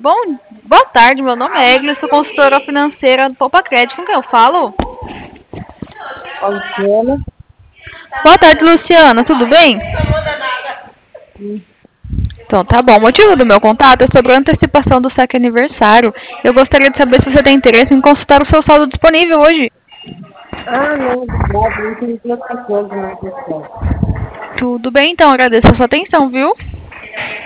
Boa tarde, meu nome é Eglis, sou consultora financeira do Poupa Crédito. Com quem eu falo? A Luciana. Boa tarde, Luciana, tudo bem? Então, tá bom. O motivo do meu contato é sobre a antecipação do saque aniversário. Eu gostaria de saber se você tem interesse em consultar o seu saldo disponível hoje. Ah, não, obrigado. Não tem outra coisa na questão. Tudo bem, então, agradeço a sua atenção, viu?